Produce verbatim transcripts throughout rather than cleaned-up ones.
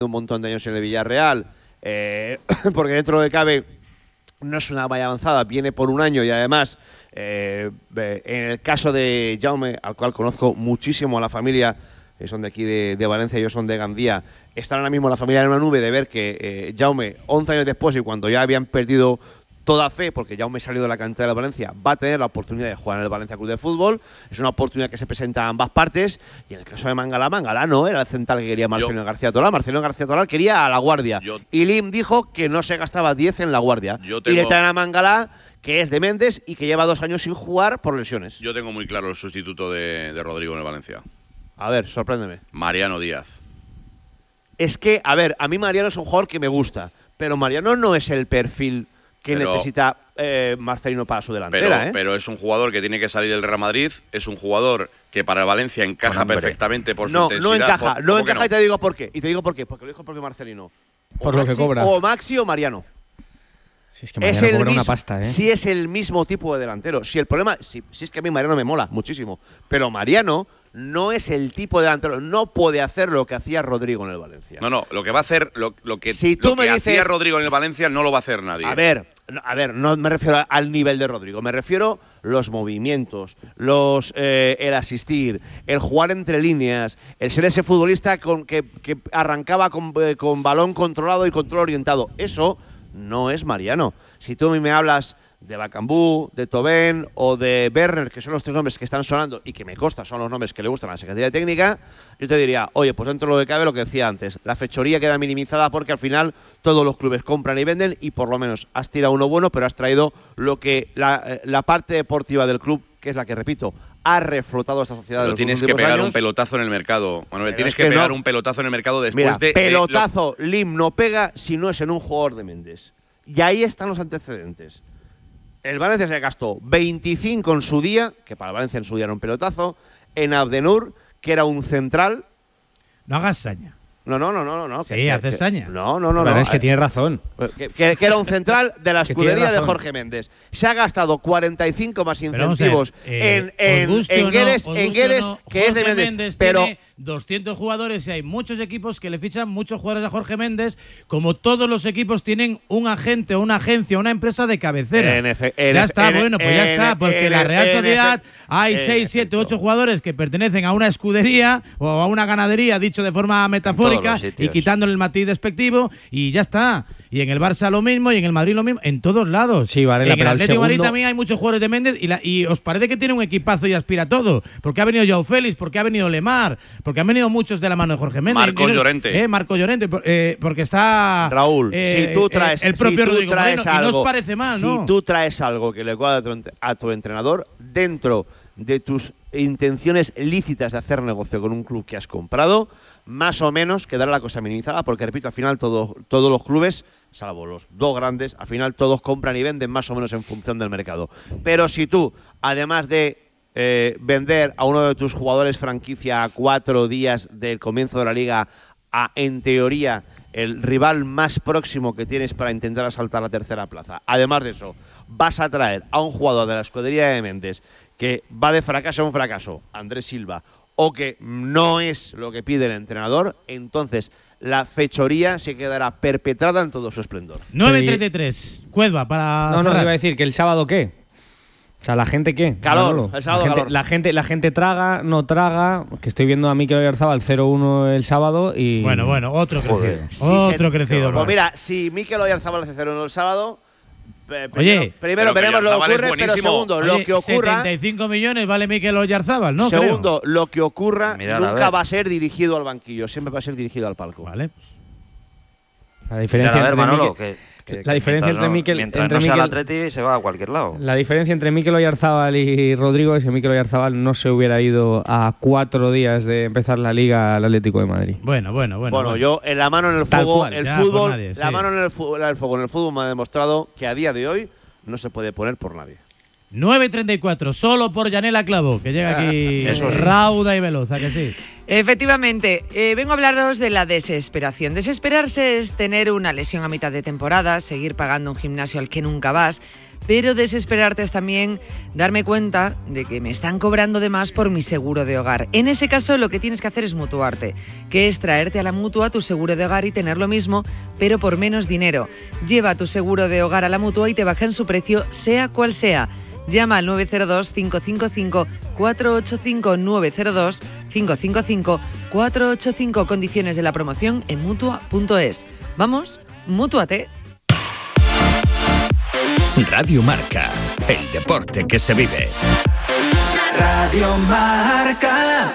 un montón de años en el Villarreal, eh, porque dentro de cabe no es una valla avanzada, viene por un año y además, eh, en el caso de Jaume, al cual conozco muchísimo a la familia, que son de aquí de, de Valencia, ellos son de Gandía, están ahora mismo la familia en una nube de ver que eh, Jaume, once años después y cuando ya habían perdido toda fe, porque Jaume salió de la cantera de Valencia, va a tener la oportunidad de jugar en el Valencia Club de Fútbol. Es una oportunidad que se presenta a ambas partes. Y en el caso de Mangala, Mangala no era el central que quería Marcelino García Toral. Marcelino García Toral quería a La Guardia. Yo, y Lim dijo que no se gastaba diez en La Guardia. Tengo, y le traen a Mangala, que es de Méndez y que lleva dos años sin jugar por lesiones. Yo tengo muy claro el sustituto de, de Rodrigo en el Valencia. A ver, sorpréndeme. Mariano Díaz. Es que, a ver, a mí Mariano es un jugador que me gusta, pero Mariano no es el perfil que pero, necesita eh, Marcelino para su delantera. Pero, ¿eh? pero es un jugador que tiene que salir del Real Madrid, es un jugador que para el Valencia encaja perfectamente por no, su intensidad. No encaja, por, no encaja no? y te digo por qué. Y te digo por qué, porque lo dijo el propio Marcelino. O por Maxi, lo que cobra. O Maxi o Mariano. Si es que Mariano es el cobra mismo, una pasta, ¿eh? Si es el mismo tipo de delantero. Si el problema, si, si es que a mí Mariano me mola muchísimo, pero Mariano no es el tipo de delantero, no puede hacer lo que hacía Rodrigo en el Valencia. No, no, lo que va a hacer, lo, lo que, si tú lo me que dices, hacía Rodrigo en el Valencia no lo va a hacer nadie. A ver, a ver, no me refiero al nivel de Rodrigo, me refiero los movimientos, los eh, el asistir, el jugar entre líneas, el ser ese futbolista con, que, que arrancaba con, eh, con balón controlado y control orientado. Eso no es Mariano. Si tú a mí me hablas de Bacambú, de Tobén o de Werner, que son los tres nombres que están sonando y que me consta son los nombres que le gustan a la Secretaría Técnica, yo te diría, oye, pues dentro de lo que cabe lo que decía antes, la fechoría queda minimizada porque al final todos los clubes compran y venden y por lo menos has tirado uno bueno, pero has traído lo que la, la parte deportiva del club, que es la que, repito, ha reflotado esta sociedad. Pero de los tienes que pegar años. un pelotazo en el mercado, Manuel, Pero tienes que que pegar no. un pelotazo en el mercado después Mira, de… pelotazo, de lo... Lim no pega si no es en un jugador de Méndez. Y ahí están los antecedentes. El Valencia se gastó veinticinco en su día, que para Valencia en su día era un pelotazo, en Abdenur, que era un central. No hagas saña. No, no, no, no, no. Sí, que, haces que, saña. No, no, no. Pero no, es que tiene razón. Que, que, que era un central de la escudería de razón. Jorge Méndez. Se ha gastado cuarenta y cinco más incentivos ver, eh, en, en, en Guedes, no, en Guedes no, que es de Jorge Méndez. Méndez pero tiene doscientos jugadores y hay muchos equipos que le fichan muchos jugadores a Jorge Méndez, como todos los equipos tienen un agente, una agencia, una empresa de cabecera. En efe, en ya efe, está, en bueno, pues ya en está, porque en la Real en Sociedad efe, hay en seis, siete, efecto. ocho jugadores que pertenecen a una escudería o a una ganadería, dicho de forma metafórica, y quitándole el matiz despectivo, y ya está. Y en el Barça lo mismo, y en el Madrid lo mismo, en todos lados. Sí, vale, en el pero el Atlético de Madrid segundo... también hay muchos jugadores de Méndez y, la, y os parece que tiene un equipazo y aspira a todo. Porque ha venido Joao Félix, porque ha venido Lemar, porque han venido muchos de la mano de Jorge Méndez. Marcos y, Llorente. Eh, Marco Llorente, eh, porque está… Raúl, eh, si tú traes, eh, el propio si tú Rodrigo traes Moreno, algo, y no os parece mal, si ¿no? tú traes algo que le cuadra a tu, a tu entrenador dentro de tus intenciones lícitas de hacer negocio con un club que has comprado, más o menos quedará la cosa minimizada, porque repito, al final todo, todos los clubes, salvo los dos grandes, al final todos compran y venden más o menos en función del mercado. Pero si tú, además de eh, vender a uno de tus jugadores franquicia a cuatro días del comienzo de la liga, a, en teoría, el rival más próximo que tienes para intentar asaltar la tercera plaza, además de eso, vas a traer a un jugador de la escudería de Méndez que va de fracaso a un fracaso, Andrés Silva, o que no es lo que pide el entrenador, entonces la fechoría se quedará perpetrada en todo su esplendor. nueve treinta y tres, Cuedva para… No, no, cerrar. iba a decir que el sábado ¿qué? O sea, ¿la gente qué? Calor, Manolo. el sábado la gente, calor. La gente, la gente traga, no traga, que estoy viendo a Mikel Oyarzabal cero uno el sábado y… Bueno, bueno, otro Joder. crecido. Si Otro se, crecido. Pues mira, si Mikel Oyarzabal hace cero uno el sábado, eh, primero, Oye, primero pero que veremos lo que Oyarzabal es ocurre, pero buenísimo. segundo, Oye, lo que ocurra… setenta y cinco millones vale Mikel Oyarzábal, ¿no? Segundo, Creo. lo que ocurra Mirad, a nunca ver. va a ser dirigido al banquillo, siempre va a ser dirigido al palco. Vale. La diferencia a ver, entre Manolo, Mikel- que, que- la que diferencia mientras entre no- Mikel, mientras entre no sea el Mikel- Atleti se va a cualquier lado. La diferencia entre Mikel Oyarzabal y Rodrigo es que Mikel Oyarzabal no se hubiera ido a cuatro días de empezar la Liga al Atlético de Madrid. Bueno, bueno, bueno. Bueno, bueno. yo en la mano en el Tal fuego, cual. el Ya, por fútbol, nadie, la sí. mano en el, fu- en el fuego, en el fútbol me ha demostrado que a día de hoy no se puede poner por nadie. nueve treinta y cuatro, solo por Yanela Clavo, que llega aquí Eso sí. rauda y veloz, ¿a que sí? Efectivamente, eh, vengo a hablaros de la desesperación. Desesperarse es tener una lesión a mitad de temporada, seguir pagando un gimnasio al que nunca vas, pero desesperarte es también darme cuenta de que me están cobrando de más por mi seguro de hogar. En ese caso, lo que tienes que hacer es mutuarte, que es traerte a la Mutua tu seguro de hogar y tener lo mismo, pero por menos dinero. Lleva tu seguro de hogar a la Mutua y te bajan su precio, sea cual sea. Llama al nueve cero dos, cinco cinco cinco, cuatro ocho cinco, nueve cero dos, cinco cinco cinco, cuatro ocho cinco. Condiciones de la promoción en mutua punto es. Vamos, mútuate. Radio Marca, el deporte que se vive. Radio Marca.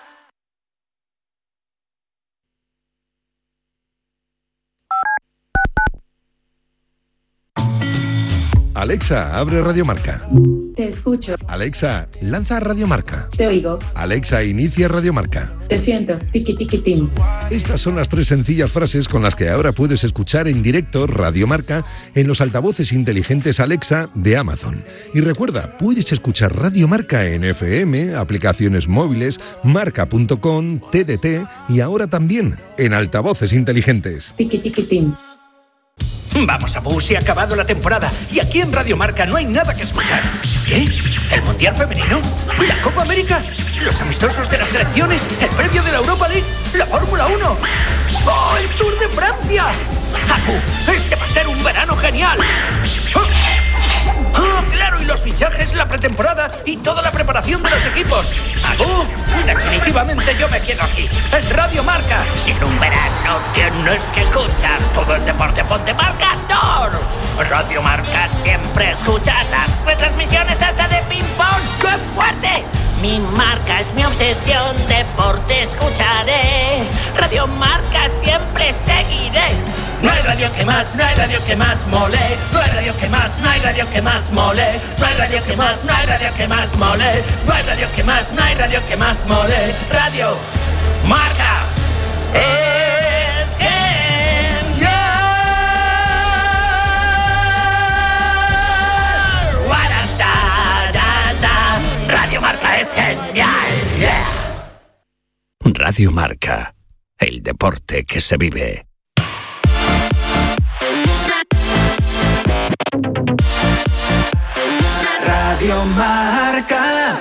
Alexa, abre Radio Marca. Te escucho. Alexa, lanza Radio Marca. Te oigo. Alexa, inicia Radio Marca. Te siento. Tiki tiki tim. Estas son las tres sencillas frases con las que ahora puedes escuchar en directo Radio Marca en los altavoces inteligentes Alexa de Amazon. Y recuerda, puedes escuchar Radio Marca en F M, aplicaciones móviles, marca punto com, T D T y ahora también en altavoces inteligentes. Tiki tiki tim. Vamos, Abu, se ha acabado la temporada y aquí en Radio Marca no hay nada que escuchar. ¿Qué? ¿El Mundial Femenino? ¿La Copa América? ¿Los amistosos de las selecciones? ¿El previo de la Europa League? ¿La Fórmula uno? ¡Oh, el Tour de Francia! Abu, este va a ser un verano genial. ¡Oh, claro! Y los fichajes, la pretemporada y toda la preparación de los equipos. Abu, definitivamente yo me quedo aquí, en Radio Marca. Si en un verano tienes que escuchar todo el deporte, ponte marcador. Radio Marca siempre escucha las retransmisiones hasta de ping-pong. ¡Qué fuerte! Mi marca es mi obsesión, deporte escucharé. Radio Marca siempre seguiré. No hay radio que más, no hay radio que más mole. No hay radio que más, no hay radio que más mole. No hay radio que más, no hay radio que más mole. No hay radio que más, no hay radio que más mole. Radio Marca es genial. Guaratarata. Radio Marca es genial. Yeah. Radio Marca, el deporte que se vive. Radio Marca.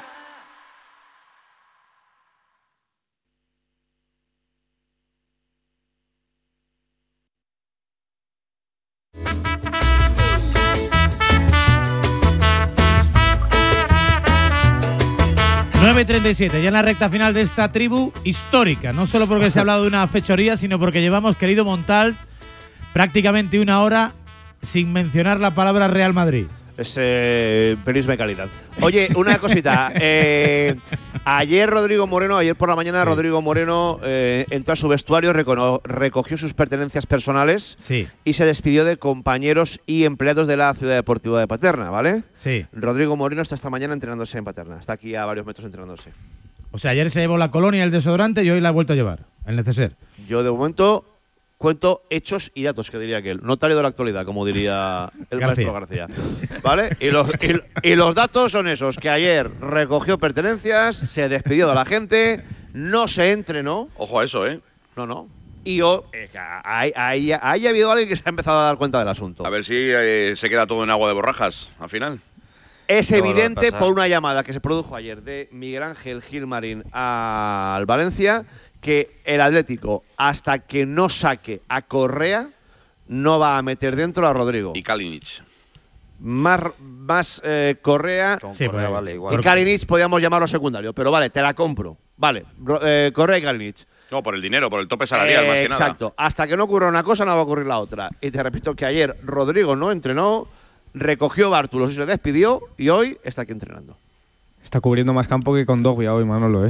nueve y treinta y siete, ya en la recta final de esta tribu histórica, no solo porque se ha hablado de una fechoría, sino porque llevamos, querido Montal, prácticamente una hora sin mencionar la palabra Real Madrid. Es eh, periodismo de calidad. Oye, una cosita. Eh, ayer Rodrigo Moreno, ayer por la mañana, sí. Rodrigo Moreno eh, entró a su vestuario, recono, recogió sus pertenencias personales sí. y se despidió de compañeros y empleados de la Ciudad Deportiva de Paterna, ¿vale? Sí. Rodrigo Moreno está esta mañana entrenándose en Paterna. Está aquí a varios metros entrenándose. O sea, ayer se llevó la colonia, el desodorante y hoy la ha vuelto a llevar, el neceser. Yo de momento cuento hechos y datos, que diría aquel. Notario de la actualidad, como diría el García. maestro García. ¿Vale? Y los, y, y los datos son esos, que ayer recogió pertenencias, se despidió de la gente, no se entrenó. Ojo a eso, ¿eh? No, no. Y yo, eh, ahí, ahí, ahí ha habido alguien que se ha empezado a dar cuenta del asunto. A ver si eh, se queda todo en agua de borrajas, al final. Es evidente por una llamada que se produjo ayer de Miguel Ángel Gilmarín al Valencia que el Atlético, hasta que no saque a Correa, no va a meter dentro a Rodrigo. Y Kalinic. Más, más eh, Correa, sí, Correa vale, igual. Y Kalinic podríamos llamarlo secundario, pero vale, te la compro. Vale, eh, Correa y Kalinic. No, por el dinero, por el tope salarial, eh, más que exacto. nada. Exacto. Hasta que no ocurra una cosa, no va a ocurrir la otra. Y te repito que ayer Rodrigo no entrenó, recogió bártulos y se despidió, y hoy está aquí entrenando. Está cubriendo más campo que con Dogbia hoy, Manolo, ¿eh?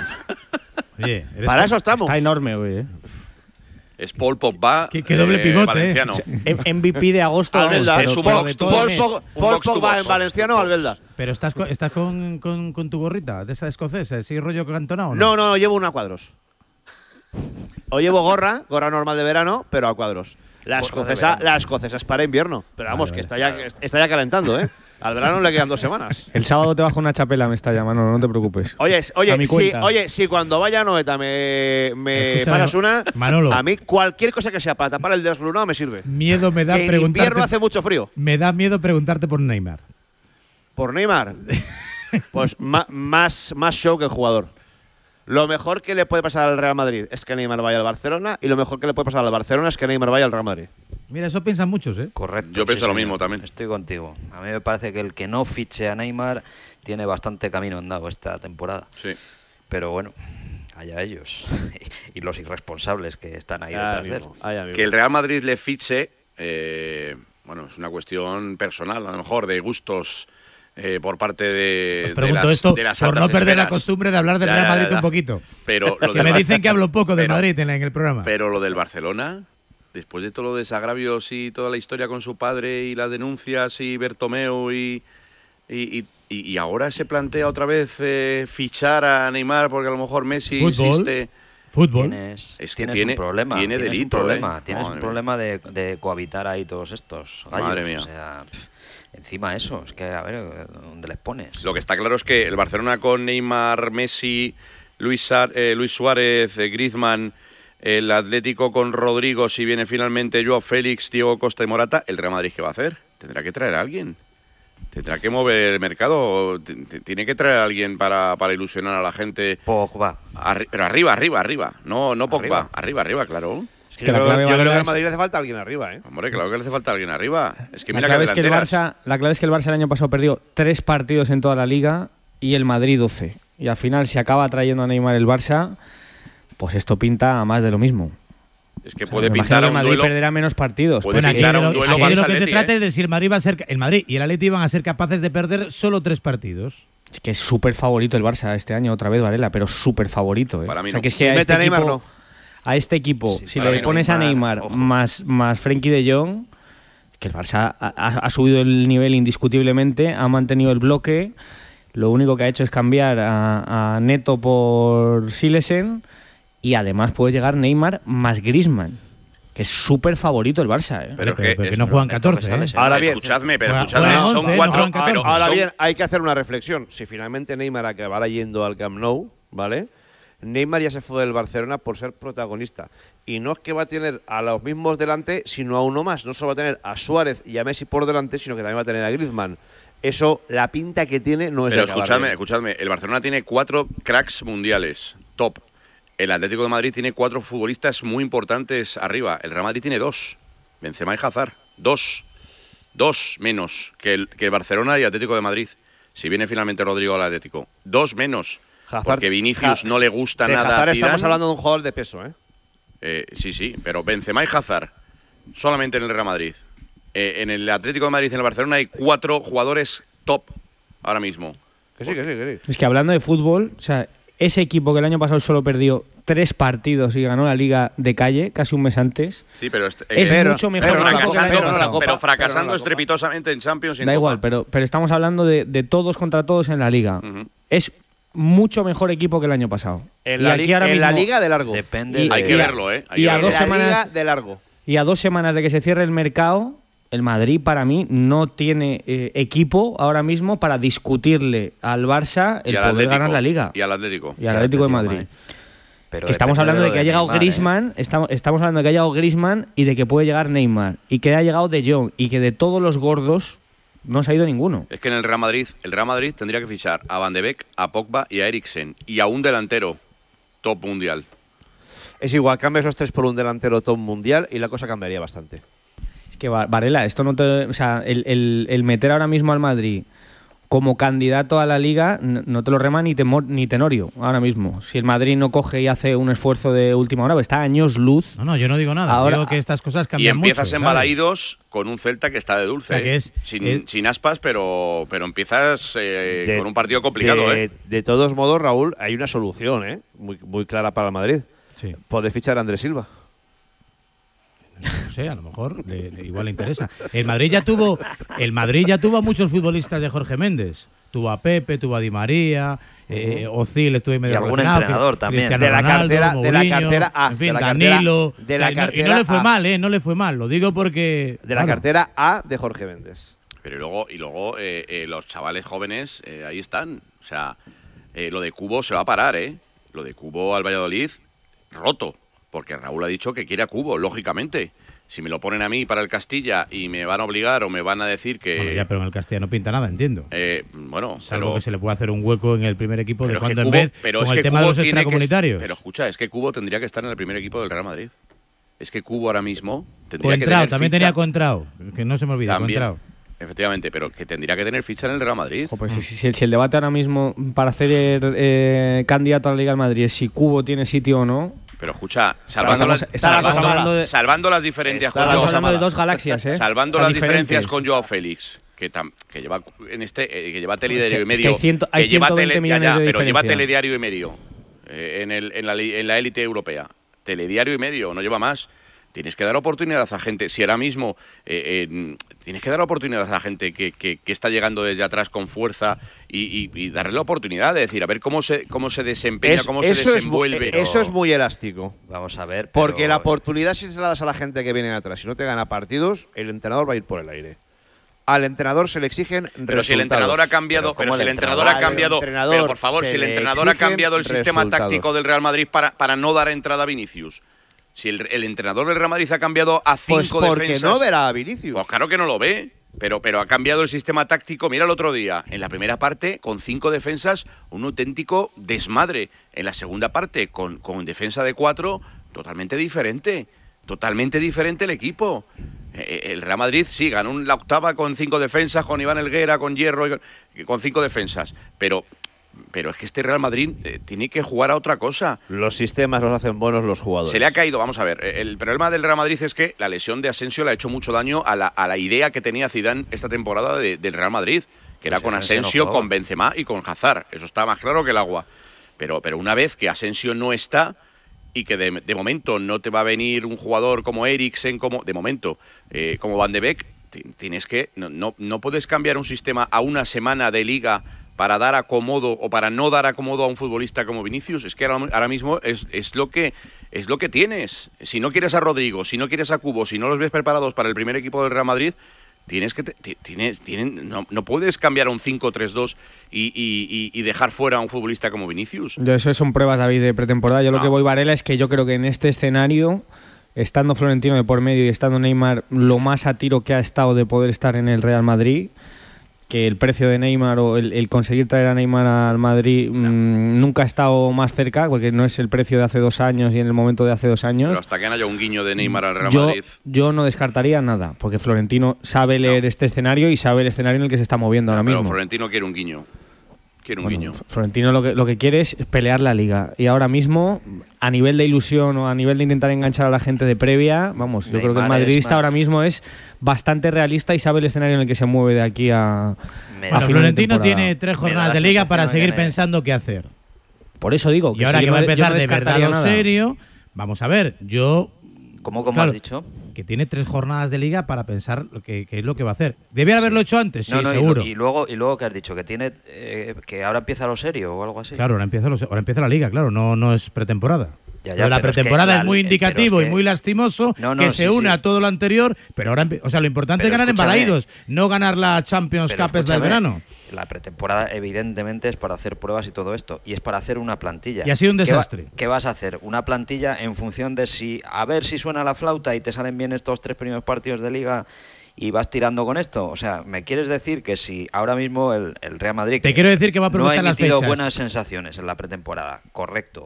Oye, para eso estamos. Está enorme hoy, ¿eh? Es Paul Pogba, ¿Qué, qué doble eh, pivote, valenciano. Eh. M V P de agosto. Albelda. Es un Paul, box to Paul, box. Paul, Paul Pogba en valenciano, Albelda. Pero estás, con, estás con, con, con tu gorrita de esa escocesa, ese rollo cantonado, ¿no? No, no, no, llevo una a cuadros. O llevo gorra, gorra normal de verano, pero a cuadros. La escocesa, la escocesa es para invierno. Pero vamos, vale, que está ya, está ya calentando, ¿eh? Al verano le quedan dos semanas. El sábado te bajo una chapela, me está llamando, no te preocupes. Oye, oye, A mi si, cuenta. oye, si cuando vaya a Noeta me, me Escucha, pasas una, Manolo. a mí cualquier cosa que sea para tapar el deslunado me sirve. Miedo me da Que en preguntarte. invierno hace mucho frío. Me da miedo preguntarte por Neymar. ¿Por Neymar? Pues ma- más, más show que el jugador. Lo mejor que le puede pasar al Real Madrid es que Neymar vaya al Barcelona y lo mejor que le puede pasar al Barcelona es que Neymar vaya al Real Madrid. Mira, eso piensan muchos, ¿eh? Correcto. Yo pienso sí, lo señor. mismo también. Estoy contigo. A mí me parece que el que no fiche a Neymar tiene bastante camino andado esta temporada. Sí. Pero bueno, allá ellos. Y los irresponsables que están ahí Ay, detrás de él. amigo, ay, amigo. Que el Real Madrid le fiche, eh, bueno, es una cuestión personal, a lo mejor, de gustos eh, por parte de, Os de pregunto las, esto de las por altas no perder la esferas. costumbre de hablar del Ya, Real ya, Madrid ya. un poquito. Pero lo Que del me Bar- dicen que hablo poco del pero- Madrid en, en el programa. Pero lo del Barcelona, después de todos los desagravios y toda la historia con su padre y las denuncias y Bertomeu y, y, y, y ahora se plantea otra vez eh, fichar a Neymar porque a lo mejor Messi Fútbol. insiste. Fútbol. Tienes, Es que tienes tiene- un problema. tiene tienes delito, un problema, ¿eh? tienes Madre un mía. problema de, de cohabitar ahí todos estos gallos. Madre mía. O sea, pff, encima eso, es que a ver, ¿dónde les pones? Lo que está claro es que el Barcelona con Neymar, Messi, Luis, Sar- eh, Luis Suárez, eh, Griezmann, el Atlético con Rodrigo, si viene finalmente Joao Félix, Diego Costa y Morata, ¿el Real Madrid qué va a hacer? Tendrá que traer a alguien. Tendrá que mover el mercado. T- t- Tiene que traer a alguien para, para ilusionar a la gente. Pogba. Arri- pero arriba, arriba, arriba. No, no Pogba. Arriba. Arriba, arriba, claro. Es que que yo la creo, clave yo creo que Varela al es- Madrid le hace falta alguien arriba, ¿eh? Hombre, claro que le hace falta alguien arriba. Es que La mira clave, que es que el delanteras. Barça, la clave es que el Barça el año pasado perdió tres partidos en toda la liga y el Madrid doce. Y al final, si acaba trayendo a Neymar el Barça, pues esto pinta a más de lo mismo. Es que O sea, puede me imagino pintar que a el un Madrid duelo. perderá menos partidos. Puede Pues Bueno, aquí, pintar de a lo, un duelo aquí de lo que se Barça-Atleti, trata ¿eh? es de si el Madrid va a ser el Madrid y el Atleti van a ser capaces de perder solo tres partidos. Es que es súper favorito el Barça este año, otra vez Varela, pero súper favorito. ¿eh? Para mí o sea, no. que es Si que a mete este a Neymar, equipo, no. a este equipo, Sí, si para le mí no. pones a Neymar, Neymar ojo. más, más Frenkie de Jong, que el Barça ha, ha- ha subido el nivel indiscutiblemente, ha mantenido el bloque, lo único que ha hecho es cambiar a, a Neto por Silesen y además puede llegar Neymar más Griezmann, que es súper favorito el Barça. ¿eh? Pero Pero, que pero que es- no juegan Neto que catorce, sale ¿eh? siempre. Ahora bien, escuchadme, pero Juega- escuchadme, juega son once, no cuatro. juegan catorce. pero Ahora son- bien, hay que hacer una reflexión. Si finalmente Neymar acabará yendo al Camp Nou, ¿vale? Neymar ya se fue del Barcelona por ser protagonista. Y no es que va a tener a los mismos delante, sino a uno más. No solo va a tener a Suárez y a Messi por delante, sino que también va a tener a Griezmann. Eso, la pinta que tiene no es Pero de acabar escuchadme, bien. escuchadme, el Barcelona tiene cuatro cracks mundiales, top. El Atlético de Madrid tiene cuatro futbolistas muy importantes arriba. El Real Madrid tiene dos, Benzema y Hazard. Dos. Dos menos que el, que el Barcelona y Atlético de Madrid. Si viene finalmente Rodrigo al Atlético. Dos menos. Hazard- porque Vinicius Ha- no le gusta de nada Hazard a estamos Zidane. hablando de un jugador de peso, ¿eh? Eh, sí, sí, pero Benzema y Hazard solamente en el Real Madrid. Eh, en el Atlético de Madrid y en el Barcelona hay cuatro jugadores top ahora mismo. Que sí, que sí, que sí. Es que hablando de fútbol, o sea, ese equipo que el año pasado solo perdió tres partidos y ganó la Liga de calle casi un mes antes, Sí, pero est- es eh, mucho mejor pero no la equipo que el Copa, año pero no la pasado. Copa. pero fracasando pero no la Copa. estrepitosamente en Champions. y en Da Copa. igual, pero, pero estamos hablando de, de todos contra todos en la Liga. Ujú. Es mucho mejor equipo que el año pasado. En, Y la, aquí li- ahora en la mismo- Liga de largo. Depende Y- de... Hay que y a- verlo, ¿eh? Hay y que a verlo. dos En la Liga semanas- de largo. Y a dos semanas de que se cierre el mercado, el Madrid para mí no tiene eh, equipo ahora mismo para discutirle al Barça el Y al poder Atlético. ganar la Liga. Y al Atlético. Y al Atlético de Madrid. Pero Que estamos depende hablando de lo que ha llegado Neymar, ¿eh? Griezmann, estamos, estamos hablando de que ha llegado Griezmann y de que puede llegar Neymar y que ha llegado De Jong y que de todos los gordos no se ha ido ninguno. Es que en el Real Madrid, el Real Madrid tendría que fichar a Van de Beek, a Pogba y a Eriksen. Y a un delantero top mundial. Es igual, cambia esos tres por un delantero top mundial y la cosa cambiaría bastante. Es que Va- Varela, esto no te, o sea, el, el- el meter ahora mismo al Madrid como candidato a la Liga n- no te lo rema ni, Temo- ni Tenorio ahora mismo. Si el Madrid no coge y hace un esfuerzo de última hora, pues está a años luz. No, no, yo no digo nada. Ahora- digo que estas cosas Y cambian mucho. empiezas ¿sabes? embalaídos con un Celta que está de dulce. O sea, que ¿eh? es- sin, es- sin aspas, pero, pero empiezas eh, De- con un partido complicado. de, ¿eh? de todos modos, Raúl, hay una solución, ¿eh? Muy, muy clara para el Madrid. Sí. Puede fichar a Andrés Silva. No sé, a lo mejor le- le- igual le interesa. El Madrid ya tuvo, el Madrid ya tuvo a muchos futbolistas de Jorge Méndez. Tuvo a Pepe, tuvo a Di María, eh, Ozil estuvo medio Y algún relacionado, entrenador Cri- también. Cristiano De la Ronaldo, cartera- de la Mourinho, cartera A, en fin, de la cartera- Danilo. de la o sea, y no- y no cartera le fue A. mal, ¿eh? No le fue mal. Lo digo porque De la bueno, cartera A de Jorge Méndez. Pero y luego, y luego eh, eh, los chavales jóvenes eh, ahí están. O sea, eh, lo de Cubo se va a parar, ¿eh? Lo de Cubo al Valladolid, roto. Porque Raúl ha dicho que quiere a Cubo, lógicamente. Si me lo ponen a mí para el Castilla y me van a obligar o me van a decir que... Bueno, ya, pero en el Castilla no pinta nada, entiendo. Eh, bueno, salvo pero, que se le pueda hacer un hueco en el primer equipo de cuando Cubo, en vez pero con es el que tema Cubo de los extracomunitarios. Que, pero escucha, es que Cubo tendría que estar en el primer equipo del Real Madrid. Es que Cubo ahora mismo tendría Contrao, que tener también ficha. tenía Contrao, que no se me olvida, También, Contrao. efectivamente, pero que tendría que tener ficha en el Real Madrid. Ojo, pues si, si, si el debate ahora mismo para hacer eh, candidato a la Liga del Madrid es si Cubo tiene sitio o no. Pero escucha, salvando, estamos, las, estamos salvando, hablando de, salvando las diferencias estamos con Joao, hablando de dos galaxias, ¿eh? Salvando o sea, las diferentes. diferencias con Joao Félix, que, tam, que lleva en este eh, que lleva telediario es que, y medio, es que hay, ciento, hay que lleva ciento veinte tele, millones ya, ya, de pero diferencia. lleva telediario y medio eh, en el en la en la élite europea. Telediario y medio, no lleva más. Tienes que dar oportunidad a gente. Si ahora mismo eh, eh, tienes que dar oportunidad a gente que, que, que está llegando desde atrás con fuerza y, y, y darle la oportunidad de decir, a ver cómo se cómo se desempeña, Es- cómo se eso es mu- desenvuelve. eh, eso es muy elástico. Vamos a ver. pero- Porque la oportunidad, si se la das a la gente que viene atrás y no te gana partidos, el entrenador va a ir por el aire. Al entrenador se le exigen resultados. Pero si el entrenador ha cambiado, pero, ¿cómo si el el entrenador ha Al cambiado, entrenador pero por favor, se si el le entrenador ha exigen cambiado el sistema resultados. táctico del Real Madrid para, para no dar entrada a Vinicius, si el, el entrenador del Real Madrid ha cambiado a cinco Pues porque defensas, no verá a Vinicius. pues claro que no lo ve, pero, pero ha cambiado el sistema táctico. Mira el otro día, en la primera parte, con cinco defensas, un auténtico desmadre. En la segunda parte, con, con defensa de cuatro, totalmente diferente. Totalmente diferente el equipo. Eh, El Real Madrid sí, ganó la octava con cinco defensas, con Iván Helguera, con Hierro, y con, con cinco defensas. Pero, pero es que este Real Madrid eh, tiene que jugar a otra cosa. Los sistemas los hacen buenos los jugadores. Se le ha caído, vamos a ver, el problema del Real Madrid es que la lesión de Asensio le ha hecho mucho daño a la, a la idea que tenía Zidane esta temporada de- del Real Madrid, que era Pues con Asensio no Asensio, jugaba. con Benzema y con Hazard. Eso está más claro que el agua. Pero, pero una vez que Asensio no está y que de, de momento no te va a venir un jugador como Eriksen, como de momento, eh, como Van de Beek, ti- tienes que no, no, no puedes cambiar un sistema a una semana de liga para dar acomodo o para no dar acomodo a un futbolista como Vinicius. Es que ahora, ahora mismo es, es lo que es lo que tienes. Si no quieres a Rodrigo, si no quieres a Cubo, si no los ves preparados para el primer equipo del Real Madrid, tienes que te- ti- tienes tienen no, no puedes cambiar a un cinco tres dos y, y, y- y dejar fuera a un futbolista como Vinicius. Yo, eso son pruebas, David, de pretemporada. Yo lo No. que voy, Varela, es que yo creo que en este escenario, estando Florentino de por medio y estando Neymar lo más a tiro que ha estado de poder estar en el Real Madrid, que el precio de Neymar o el, el conseguir traer a Neymar al Madrid mmm, nunca ha estado más cerca, porque no es el precio de hace dos años y en el momento de hace dos años. Pero hasta que no haya un guiño de Neymar al Real Yo, Madrid. yo no descartaría nada, porque Florentino sabe leer este escenario y sabe el escenario en el que se está moviendo ahora Pero mismo. Florentino quiere un guiño. Quiere un Bueno, guiño. Florentino lo que, lo que quiere es pelear la liga. Y ahora mismo, a nivel de ilusión o a nivel de intentar enganchar a la gente de previa, vamos, yo creo que el Neymar es madridista más- ahora mismo es bastante realista y sabe el escenario en el que se mueve de aquí a, Me a da- Bueno, final de Florentino temporada. tiene tres Me da jornadas la de liga sensación para de seguir que- pensando qué hacer. Por eso digo. Y ahora sí, que yo va a no- yo no empezar de verdad descartaría lo nada. serio, vamos a ver, yo... ¿Cómo, cómo Claro, has dicho? que tiene tres jornadas de liga para pensar lo que, qué es lo que va a hacer. ¿Debía haberlo hecho antes? Sí, no, no, y- seguro. Y, luego, y luego que has dicho que tiene eh, que ahora empieza lo serio o algo así. Claro, ahora empieza, los- ahora empieza la liga, claro, no, no es pretemporada. Ya, ya, Lo de la pero es que pretemporada la- es muy eh, pero indicativo es que- y muy lastimoso, No, no, que sí, se une sí. a todo lo anterior, pero ahora, empe- o sea, lo importante Pero es ganar en escúchame. Balaídos, no ganar la Champions Pero Cup es del escúchame, verano. La pretemporada evidentemente es para hacer pruebas y todo esto, y es para hacer una plantilla. Y ha sido un ¿Qué va- desastre. ¿Qué vas a hacer? Una plantilla en función de si, a ver si suena la flauta y te salen bien estos tres primeros partidos de liga y vas tirando con esto. O sea, ¿me quieres decir que si ahora mismo el, el Real Madrid... Te que quiero decir que va a no ha aprovechar las emitido fechas. buenas sensaciones en la pretemporada, correcto.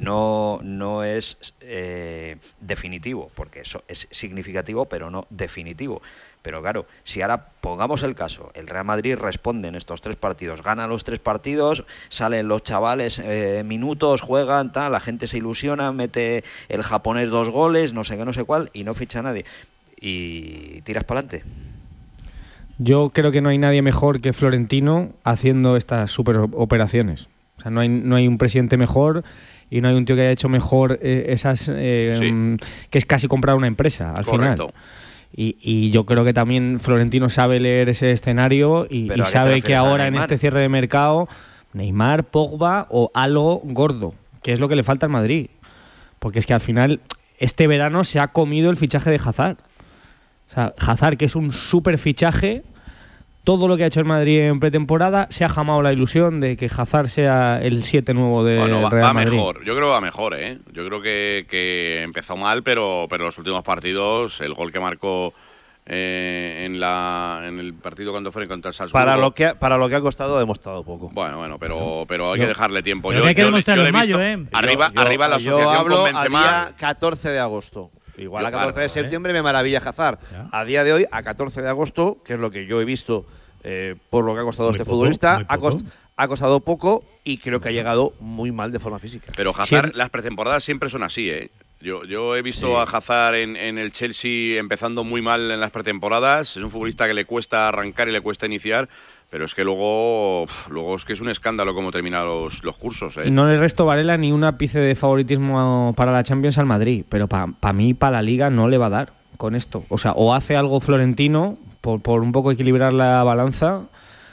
No, no es eh, definitivo, porque eso es significativo, pero no definitivo. Pero claro, si ahora pongamos el caso, el Real Madrid responde en estos tres partidos, gana los tres partidos, salen los chavales eh, minutos, juegan, tal, la gente se ilusiona, mete el japonés dos goles, no sé qué, no sé cuál, y no ficha a nadie. Y tiras para adelante. Yo creo que no hay nadie mejor que Florentino haciendo estas super operaciones. O sea, no hay, no hay un presidente mejor y no hay un tío que haya hecho mejor eh, esas... eh, Sí. mm, que es casi comprar una empresa, al Correcto. final. Y, y yo creo que también Florentino sabe leer ese escenario y, ¿Pero y a qué te sabe que refieres? ¿A ahora en Neymar? este cierre de mercado, Neymar, Pogba o algo gordo, que es lo que le falta al Madrid. Porque es que al final, este verano se ha comido el fichaje de Hazard. O sea, Hazard, que es un súper fichaje, todo lo que ha hecho el Madrid en pretemporada, se ha jamado la ilusión de que Hazard sea el siete nuevo del bueno, va, Real va Madrid. mejor. Yo creo que va mejor, ¿eh? Yo creo que, que empezó mal, pero, pero los últimos partidos, el gol que marcó eh, en la en el partido cuando fue contra el Salzburgo. Para lo que para lo que ha costado ha demostrado poco. Bueno, bueno, pero pero hay Yo- que dejarle tiempo. pero Yo, que hay que yo- demostrarlo yo le en he visto- mayo, ¿eh? Arriba, Yo- arriba la yo asociación hablo con a Benzema. día catorce de agosto. Igual Yo, a catorce claro, de septiembre me maravilla Hazard. Ya. A día de hoy, a catorce de agosto, que es lo que yo he visto eh, por lo que ha costado Muy este poco, futbolista, muy ha, poco. cost- ha costado poco y creo que ha llegado muy mal de forma física. Pero Hazard, Siempre- las pretemporadas siempre son así, ¿eh? Yo, yo he visto Sí. a Hazard en, en el Chelsea empezando muy mal en las pretemporadas. Es un futbolista que le cuesta arrancar y le cuesta iniciar, pero es que luego, luego es que es un escándalo cómo terminan los, los cursos, ¿eh? No le resto Varela ni un ápice de favoritismo para la Champions al Madrid, pero para mí, para la Liga, no le va a dar con esto. O sea, o hace algo Florentino por, por un poco equilibrar la balanza,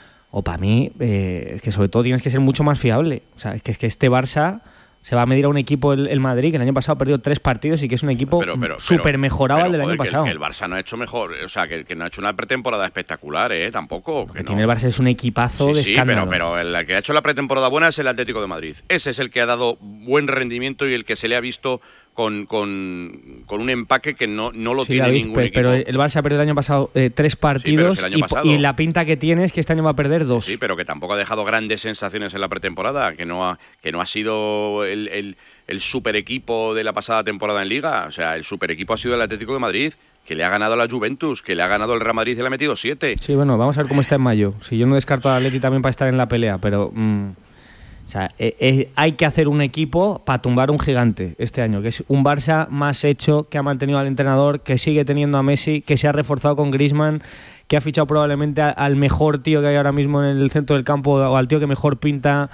o para mí, eh, es que sobre todo tienes que ser mucho más fiable. O sea, es que, es que este Barça se va a medir a un equipo, el, el Madrid, que el año pasado ha perdido tres partidos y que es un equipo Pero- pero- súper pero- mejorado pero, al del joder, año que el- pasado. Que el, Barça no ha hecho mejor, o sea, que, que no ha hecho una pretemporada espectacular, ¿eh? Tampoco. Lo Que que no. tiene el Barça es un equipazo Sí, de sí, escándalo. pero, pero el que ha hecho la pretemporada buena es el Atlético de Madrid. Ese es el que ha dado buen rendimiento y el que se le ha visto con, con, con un empaque que no, no lo Sí, tiene David, ningún pe- equipo. pero el Barça perdió el año pasado eh, tres partidos es el año y, pasado. y la pinta que tiene es que este año va a perder dos. Sí, pero que tampoco ha dejado grandes sensaciones en la pretemporada, que no ha, que no ha sido el, el, el super equipo de la pasada temporada en Liga. O sea, el super equipo ha sido el Atlético de Madrid, que le ha ganado a la Juventus, que le ha ganado el Real Madrid y le ha metido siete. Sí, bueno, vamos a ver cómo está en mayo. Si yo no descarto a Atleti también para estar en la pelea, pero mm, o sea, eh, eh, hay que hacer un equipo para tumbar un gigante este año, que es un Barça más hecho, que ha mantenido al entrenador, que sigue teniendo a Messi, que se ha reforzado con Griezmann, que ha fichado probablemente a- al mejor tío que hay ahora mismo en el centro del campo o al tío que mejor pinta.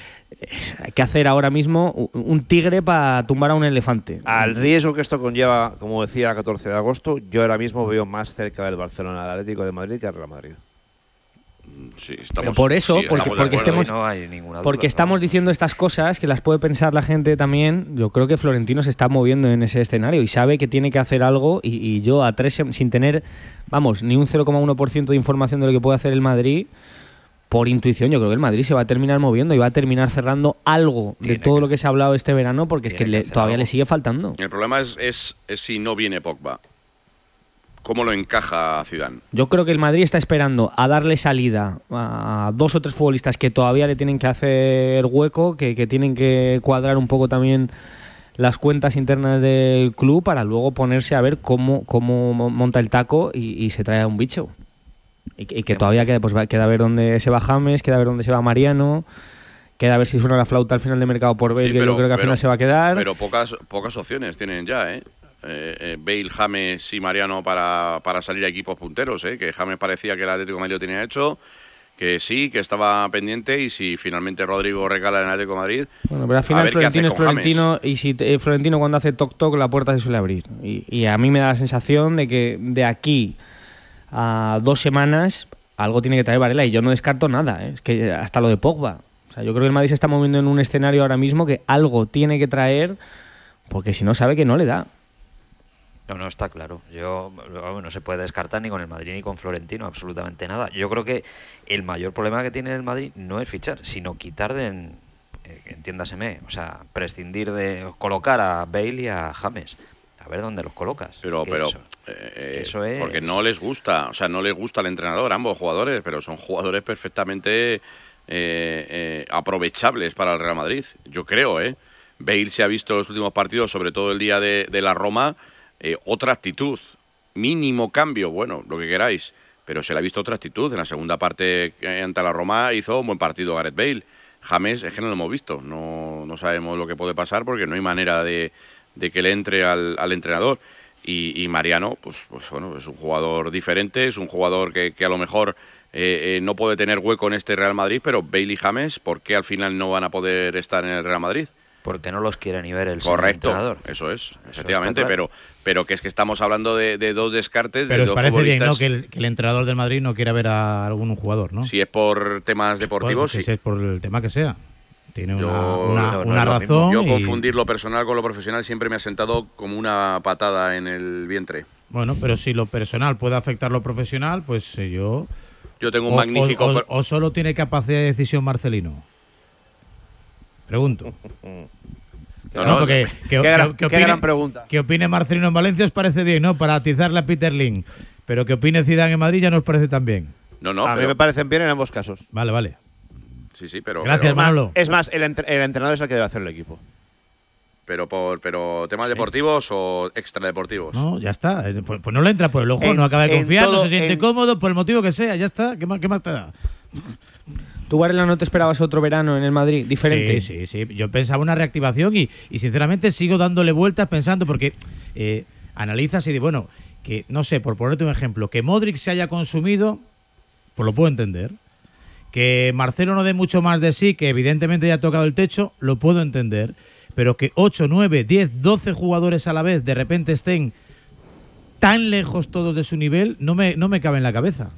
Es- hay que hacer ahora mismo un- un tigre para tumbar a un elefante. Al riesgo que esto conlleva, como decía, el catorce de agosto, yo ahora mismo veo más cerca del Barcelona del Atlético de Madrid que del Real Madrid. Sí, estamos, Pero por eso, sí, porque, estamos de porque acuerdo. estemos, no hay ninguna duda, porque ¿no? estamos diciendo estas cosas que las puede pensar la gente también. Yo creo que Florentino se está moviendo en ese escenario y sabe que tiene que hacer algo. Y, y yo, a tres, sem- sin tener, vamos, ni un cero coma uno por ciento de información de lo que puede hacer el Madrid, por intuición, yo creo que el Madrid se va a terminar moviendo y va a terminar cerrando algo de Tiene todo que- lo que se ha hablado este verano, porque es que, tiene que le- hacer todavía algo. le sigue faltando. El problema es, es, es si no viene Pogba. ¿Cómo lo encaja Zidane? Yo creo que el Madrid está esperando a darle salida a dos o tres futbolistas que todavía le tienen que hacer hueco, que, que tienen que cuadrar un poco también las cuentas internas del club para luego ponerse a ver cómo, cómo mo- monta el taco y, y se trae a un bicho. Y, que- y que todavía queda, pues, va- queda a ver dónde se va James, queda a ver dónde se va Mariano, queda a ver si suena la flauta al final de mercado por Bale, Sí, que pero- yo creo que al pero- final se va a quedar. Pero pocas, pocas opciones tienen ya, ¿eh? Eh, eh, Bale, James y Mariano para, para salir a equipos punteros, ¿eh? Que James parecía que el Atlético de Madrid lo tenía hecho, que sí, que estaba pendiente, y si finalmente Rodrigo recala en el Atlético de Madrid, Bueno, pero al a final ver qué hace Florentino es con James. Florentino y si eh, Florentino cuando hace toc toc la puerta se suele abrir. Y, y a mí me da la sensación de que de aquí a dos semanas algo tiene que traer Varela y yo no descarto nada, ¿eh? Es que hasta lo de Pogba. O sea, yo creo que el Madrid se está moviendo en un escenario ahora mismo que algo tiene que traer porque si no sabe que no le da. No, no, está claro. Yo vamos, no se puede descartar ni con el Madrid ni con Florentino, absolutamente nada. Yo creo que el mayor problema que tiene el Madrid no es fichar, sino quitar de, eh, entiéndaseme, o sea, prescindir de colocar a Bale y a James. A ver dónde los colocas. pero, Que pero eso- eh, que eso es- porque no les gusta, o sea, no les gusta al entrenador, ambos jugadores, pero son jugadores perfectamente eh, eh, aprovechables para el Real Madrid, yo creo, ¿eh? Bale se ha visto en los últimos partidos, sobre todo el día de, de la Roma, eh, otra actitud, mínimo cambio, bueno, lo que queráis, pero se le ha visto otra actitud. En la segunda parte eh, ante la Roma hizo un buen partido Gareth Bale. James es que no lo hemos visto, no, no sabemos lo que puede pasar porque no hay manera de, de que le entre al, al entrenador. Y, y Mariano, pues, pues bueno, es un jugador diferente, es un jugador que, que a lo mejor eh, eh, no puede tener hueco en este Real Madrid, pero Bale y James, ¿por qué al final no van a poder estar en el Real Madrid? Porque no los quiere ni ver el señor Correcto, entrenador. eso es, Eso efectivamente, está claro. pero, pero que es que estamos hablando de, de dos descartes, Pero de os dos parece bien, futbolistas. ¿no? Que el, que el entrenador del Madrid no quiera ver a algún jugador, ¿no? Si es por temas deportivos, Pues, sí. es por el tema que sea. Tiene Yo- una, una- no, no una es lo razón. Yo y- confundir lo personal con lo profesional siempre me ha sentado como una patada en el vientre. Bueno, pero si lo personal puede afectar lo profesional, pues eh, yo Yo tengo un o, magnífico... O, o, o solo tiene capacidad de decisión Marcelino. Pregunto. No, no, no, porque no. que, Qué, gran, que, que qué opine, gran pregunta. Que opine Marcelino en Valencia os parece bien, ¿no? Para atizarle a Peter Lim. Pero que opine Zidane en Madrid ya no os parece tan bien. No, no, a pero... mí me parecen bien en ambos casos. Vale, vale. Sí, sí, pero... Gracias, pero, Manolo. Es más, el, entre, el entrenador es el que debe hacer el equipo. Pero por pero temas sí. deportivos o extradeportivos. No, ya está. Pues, pues no le entra por el ojo, en, no acaba de confiar, todo, no se siente en... cómodo, por el motivo que sea, ya está. ¿Qué más, qué más te da? ¿Tú, Varela, no te esperabas otro verano en el Madrid diferente? Sí, sí, sí. Yo pensaba una reactivación y, y sinceramente sigo dándole vueltas pensando porque eh, analizas y dices, bueno, que no sé, por ponerte un ejemplo, que Modric se haya consumido, pues lo puedo entender. Que Marcelo no dé mucho más de sí, que evidentemente ya ha tocado el techo, lo puedo entender. Pero que ocho, nueve, diez, doce jugadores a la vez de repente estén tan lejos todos de su nivel, no me, no me cabe en la cabeza.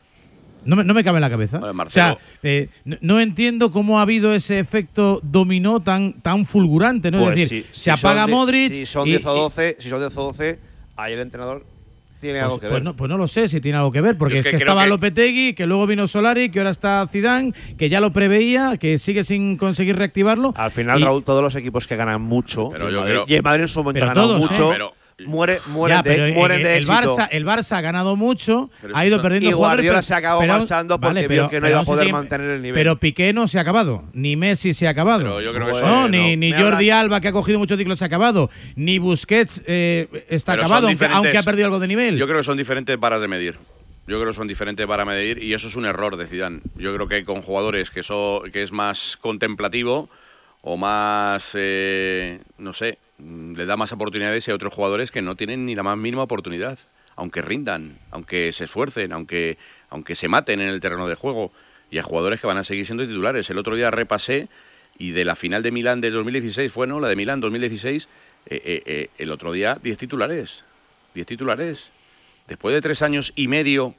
No me, no me cabe en la cabeza. Bueno, Marcelo. O sea, eh, no, no entiendo cómo ha habido ese efecto dominó tan, tan fulgurante, ¿no? Pues es decir, si, se si apaga de, Modric. Si son diez o doce, si son diez o doce, ahí el entrenador tiene pues, algo que pues ver. No, pues no lo sé si tiene algo que ver, porque es, es que, que estaba que... Lopetegui, que luego vino Solari, que ahora está Zidane, que ya lo preveía, que sigue sin conseguir reactivarlo. Al final, y... Raúl, todos los equipos que ganan mucho, pero y, yo Madrid, creo... y el Madrid en su momento pero ha ganado todos, mucho, ¿eh? pero... muere, mueren ya, de, el, mueren de el, éxito. Barça, el Barça ha ganado mucho, pero ha ido son... perdiendo y jugadores. Guardiola pero, se acabó pero, marchando porque vale, vio pero, que no pero iba a poder sigue, mantener el nivel. Pero Piqué no se ha acabado, ni Messi se ha acabado. Pero yo creo que Bueno, eso, no, ni, no. ni Jordi Alba, que ha cogido muchos ciclos, se ha acabado. Ni Busquets eh, está Pero acabado, aunque, aunque ha perdido algo de nivel. Yo creo que son diferentes varas de medir. Yo creo que son diferentes para medir y eso es un error de Zidane. Yo creo que con jugadores que, so, que es más contemplativo o más, eh, no sé, le da más oportunidades y hay otros jugadores que no tienen ni la más mínima oportunidad, aunque rindan, aunque se esfuercen, aunque, aunque se maten en el terreno de juego. Y hay jugadores que van a seguir siendo titulares. El otro día repasé y de la final de Milán de dos mil dieciséis, fue, ¿no? La de Milán dos mil dieciséis, eh, eh, eh, el otro día diez titulares. diez titulares. Después de tres años y medio,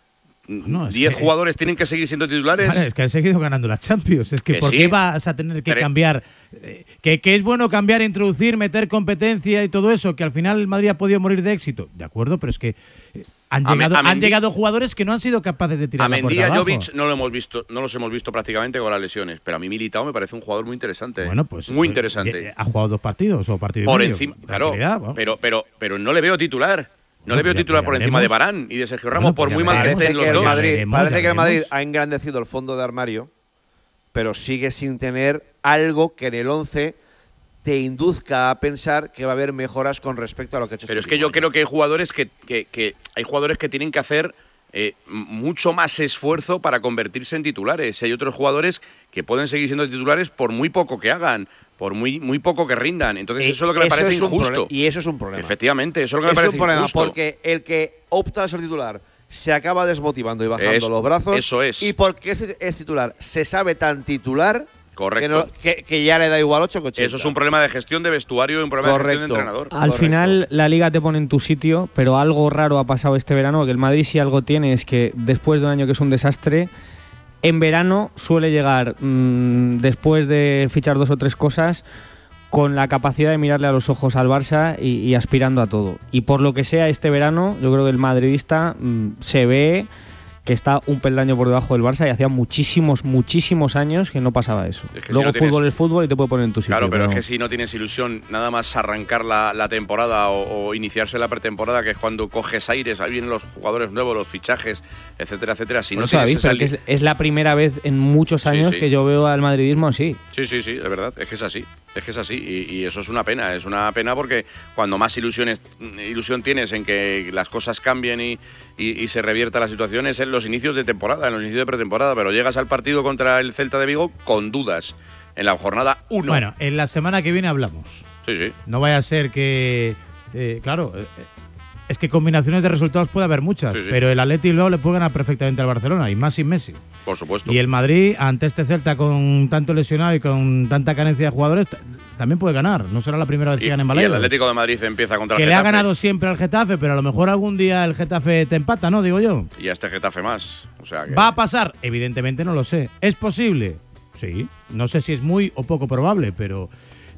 no, diez que, jugadores tienen que seguir siendo titulares. Vale, es que han seguido ganando las Champions. Es que, que ¿por sí. qué vas a tener que Tre cambiar? Eh, que, que es bueno cambiar, introducir, meter competencia y todo eso, que al final el Madrid ha podido morir de éxito. De acuerdo, pero es que eh, han, a llegado, me, a han llegado jugadores que no han sido capaces de tirar a la Mendy puerta y a abajo. Jovic no lo hemos visto, no los hemos visto prácticamente con las lesiones, pero a mí Militao me parece un jugador muy interesante. Bueno, pues muy interesante. Ha jugado dos partidos o partido por y medio. encima, claro, bueno. pero pero pero no le veo titular. No, no le veo ya, titular ya por veremos. encima de Varane y de Sergio Ramos, Bueno, por pues muy ya mal que veremos. estén los que dos. el Madrid, veremos, parece que el veremos. Madrid ha engrandecido el fondo de armario, pero sigue sin tener algo que en el once te induzca a pensar que va a haber mejoras con respecto a lo que ha hecho. Pero este es que yo año. creo que hay jugadores que, que, que hay jugadores que tienen que hacer eh, mucho más esfuerzo para convertirse en titulares. Y hay otros jugadores que pueden seguir siendo titulares por muy poco que hagan, por muy muy poco que rindan. Entonces Eh, eso es lo que me eso parece es un injusto. prole- Y eso es un problema. Efectivamente, eso es lo que me Es parece un problema injusto. porque el que opta a ser titular se acaba desmotivando y bajando Es- los brazos. eso es. Y porque es, es titular, se sabe tan titular Correcto. que, no- que- que ya le da igual ocho que ochenta. Eso es un problema de gestión de vestuario y un problema Correcto. de gestión de entrenador. Al Correcto. final la liga te pone en tu sitio, pero algo raro ha pasado este verano, que el Madrid si algo tiene es que después de un año que es un desastre, en verano suele llegar, mmm, después de fichar dos o tres cosas, con la capacidad de mirarle a los ojos al Barça y, y aspirando a todo. Y por lo que sea este verano, yo creo que el madridista mmm, se ve que está un peldaño por debajo del Barça y hacía muchísimos, muchísimos años que no pasaba eso. Es que si Luego no tienes- fútbol es fútbol y te puede poner en tu sitio. Claro, pero, es que si no tienes ilusión, nada más arrancar la, la temporada o, o iniciarse la pretemporada, que es cuando coges aires, ahí vienen los jugadores nuevos, los fichajes, etcétera, etcétera. Si Por no eso, tienes David, pero esa que es, es la primera vez en muchos Sí, años sí. que yo veo al madridismo así. Sí, sí, sí, es verdad, es que es así, es que es así y, y eso es una pena, es una pena porque cuando más ilusiones, ilusión tienes en que las cosas cambien y, y, y se revierta la situación es en los inicios de temporada, en los inicios de pretemporada, pero llegas al partido contra el Celta de Vigo con dudas en la jornada uno. Bueno, en la semana que viene hablamos. Sí, sí. No vaya a ser que, eh, claro, eh, es que combinaciones de resultados puede haber muchas, Sí, sí. pero el Atleti Bilbao le puede ganar perfectamente al Barcelona y más sin Messi. Por supuesto. Y el Madrid, ante este Celta con tanto lesionado y con tanta carencia de jugadores, t- también puede ganar. No será la primera vez que Y, gane en y el Valladolid. Atlético de Madrid empieza contra Que el le ha Getafe ganado siempre al Getafe, pero a lo mejor algún día el Getafe te empata, ¿no? Digo yo. y a este Getafe más. O sea que... ¿Va a pasar? Evidentemente no lo sé. ¿Es posible? Sí. No sé si es muy o poco probable, pero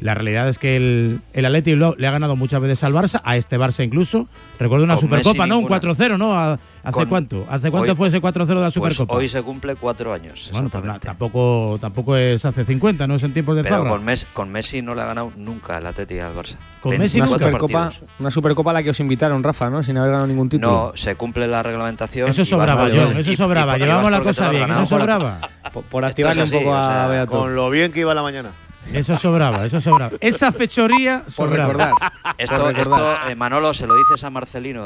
La realidad es que el, el Athletic le ha ganado muchas veces al Barça, a este Barça incluso. Recuerdo una Con Supercopa, Messi ¿no? Un ninguna. cuatro cero, ¿no? A- ¿Hace Con- cuánto? ¿Hace cuánto hoy- fue ese cuatro cero de la Pues Supercopa? hoy se cumple cuatro años. Bueno, pues nada, exactamente. tampoco, tampoco es hace cincuenta, no es en tiempos de Pero Fabra. con Messi, con Messi no le ha ganado nunca el Atleti al Barça. Con Ten- Messi Una nunca. cuatro supercopa, partidos. una supercopa a la que os invitaron, Rafa, ¿no? Sin haber ganado ningún título. No, se cumple la reglamentación. Eso y vas sobraba, por- John, y- eso y- sobraba. y por- y Llevamos vas la porque te cosa lo has bien, eso ganado. sobraba. Por, por Esto activarle es un así, poco o sea, a Beato. Con lo bien que iba la mañana. Eso sobraba, eso sobraba. Esa fechoría Por sobraba. recordar. Esto, Por recordar. esto eh, Manolo, se lo dices a Marcelino